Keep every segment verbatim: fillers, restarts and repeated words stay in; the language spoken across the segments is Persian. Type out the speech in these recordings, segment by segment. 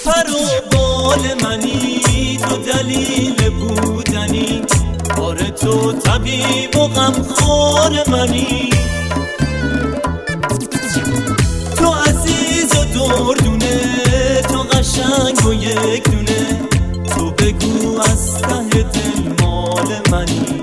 پر و بال منی، تو دلیل بودنی، آره تو طبیب و غمخوار منی. تو عزیز و دردونه، تو قشنگ و یک دونه، تو بگو از ته دل مال منی.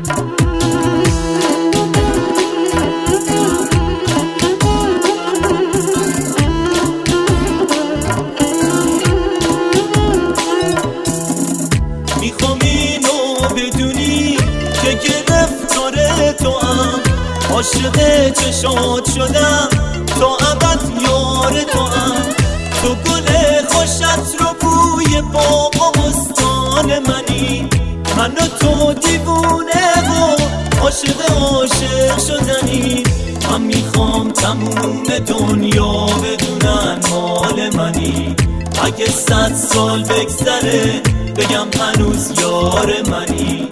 میخوام اینو بدونی که گرفتار تو هم، عاشق چشات شدم تا ابد یار تو هم. تو گل خوشت رو بوی باغ و بستان منی، من و تو دیوونه و عاشق عاشق شدنی. من میخوام تموم دنیا بدونن مال منی، اگه صد سال بگذره بگم هنوز یار منی.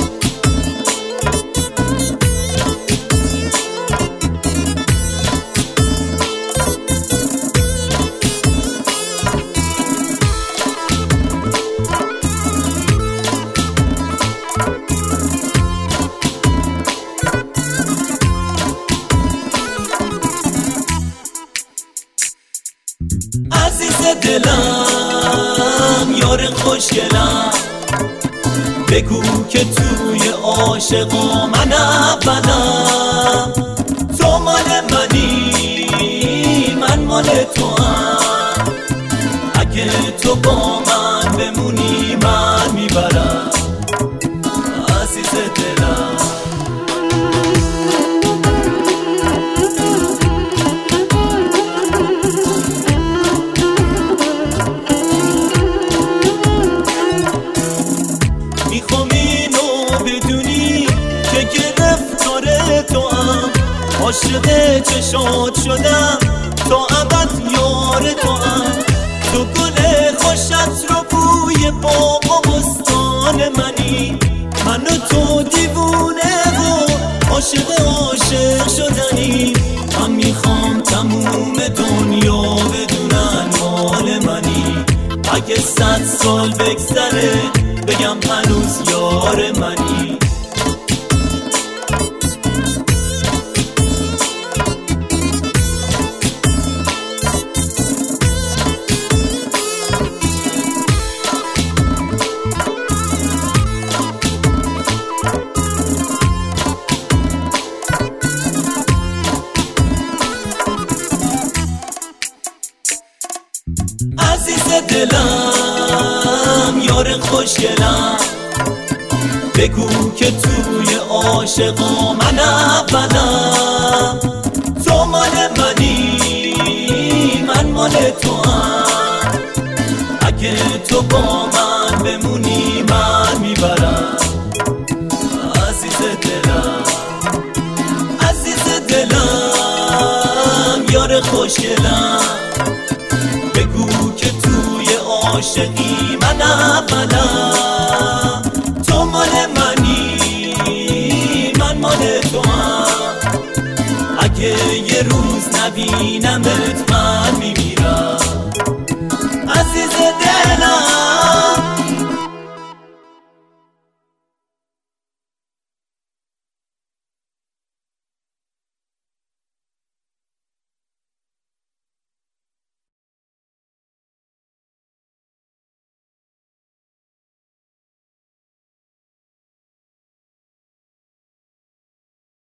عزیز دلم، یار خوشگلم، بگو که توی عاشقا من اولم. تو مال منی، من مال تو هم، اگه تو با من بمونی من میبرم. عزیز دلم، میخوام اینو بدونی که گرفتار تو هم، عاشق چشات شدم تا ابد یار تو هم. تو گل خوشت رو بوی باغ و بستان منی، من و تو دیوونه و عاشق عاشق شدنی. من میخوام تموم دنیا بدونن مال منی، اگه صد سال بگذره بگم هنوز یار منی. عزیز دلم، یار خوشگلم، بگو که توی عاشقا من اولم. تو مال منی، من مال تو هم، اگه تو با من بمونی من میبرم. عزیز دلم، عزیز دلم، یار خوشگلم، بگو که توی عاشقی من اولم. تو مال منی، من مال تو هم، اگه یه روز نبینمت من میمیرم. عزیز دلم.